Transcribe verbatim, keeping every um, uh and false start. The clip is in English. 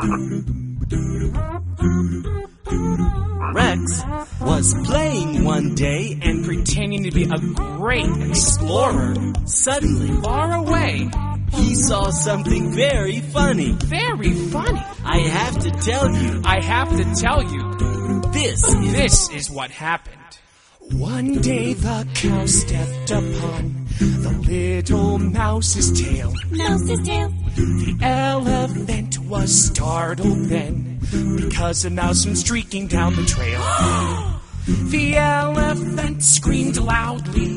Rex was playing one day and pretending to be a great explorer. Suddenly, Far away. he saw something very funny. Very funny. I have to tell you, I have to tell you, this is... this is what happened. One day the cow stepped upon the little mouse's tail. Mouse's tail. The elephant was startled then, because a mouse went streaking down the trail. The elephant screamed loudly.